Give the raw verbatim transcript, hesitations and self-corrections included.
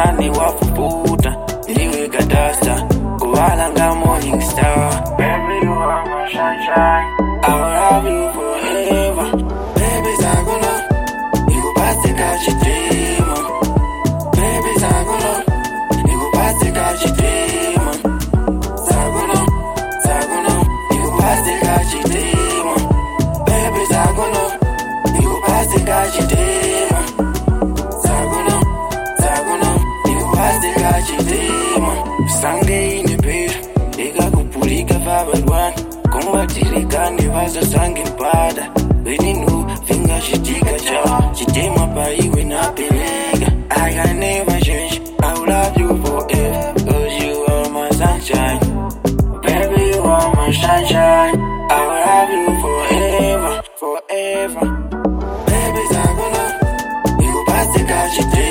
ndani wafuputa ndiwe gadasta kuwalanga morning star. Baby, you are my sunshine, I will love you forever. Baby, zagulo nikupase kachitema. Baby, zagulo nikupase kachitema. Zagulo, zagulo nikupase kachitema. Baby, zagulo nikupase kachitema. Zagulo, zagulo nikupase kachitema. Sange inepera ikakupulika vabarwana kombatirikane vazosange mpada weninu vingashitika cha chitema paiwe napeleka. I can never change, I will love you forever, cause you are my sunshine. Baby, you are my sunshine, I will love you forever, forever. Baby, zagulo nikupase kachitema.